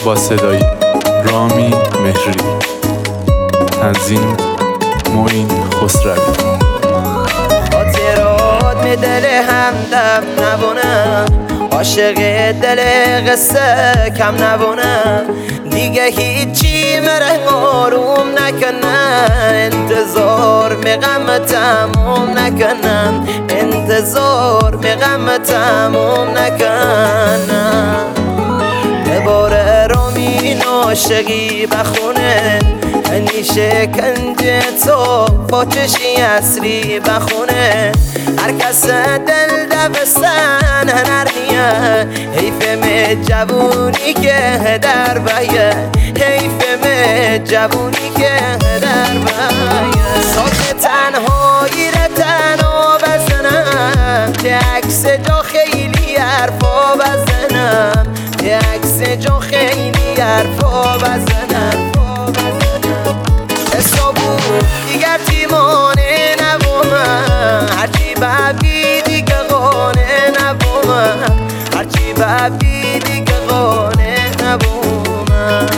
با صدای رامین مهری، تنظیم معین خسروی. خاطرات می دل همدم نبونم، عاشق دل قصه کم نبونم، دیگه هیچی مرنگ آروم نکنم، انتظار می غم تموم نکنم، انتظار می غم تموم نکنم. دوباره رامین عاشقی بخونه، هنی شکنج تو با چشی اصری بخونه، هر کس دل دبستن هنرمیه، حیف می جوونی که در بایه، حیف می جوونی که در بایه. صوت تنهایی را تنها بزنم، که عکس جا خیلی حرفا بزنم، که عکس جا خیلی حرفا بزنم. حسابو دیگر تیمانه نبومم، هرچی ببی دیگه قانه نبومم، هرچی ببی دیگه قانه نبومم.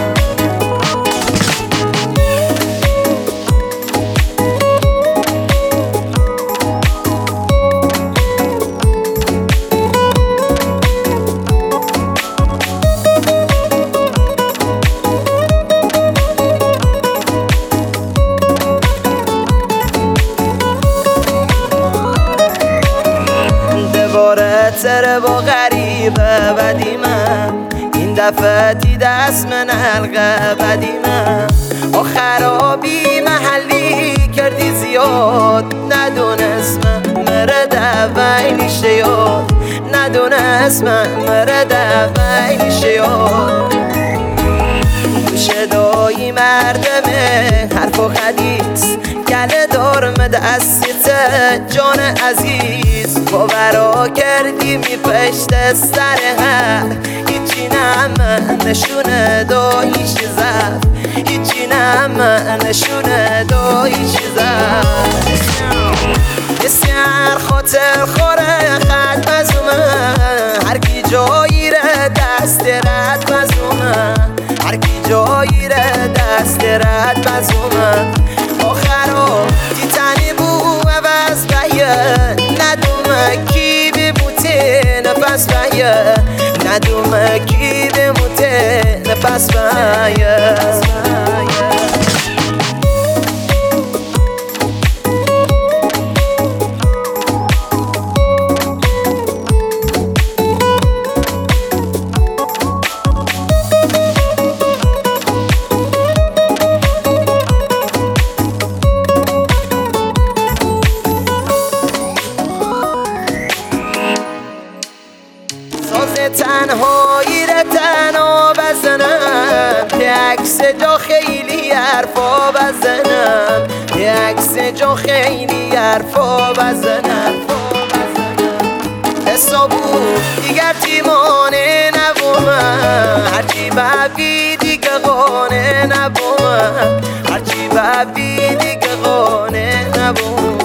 تره با غریبه بدیمم، این دفعه دست من حلقه بدیمم، خرابی محلی کردی زیاد، ندونستم مرد ویلی شیاد، ندونستم مرد ویلی شیاد. گوش دایی مردمه حرف و حدیث، گله دارم دستیت جان عزیز، باورا کردی می پشت سر هر، هیچی نم نشونه داییش زد، هیچی نم نشونه داییش زد. بسیار خاطر خوره خط مزومه، هر کی جایی را دست رد مزومه، هر کی جایی را دست رد مزومه. آخرا تی تنی بو عوض بایه، ندومه کی بموته نفس بایه، ندومه کی بموته نفس بایه. تنهایی را تنها بزنم، که عکس جا خیلی حرفا بزنم، که عکس جا خیلی حرفا بزنم. حسابو دیگر تیمانه نبومم، هرچی ببی دیگه قانه نبومم، هرچی ببی دیگه قانه نبومم.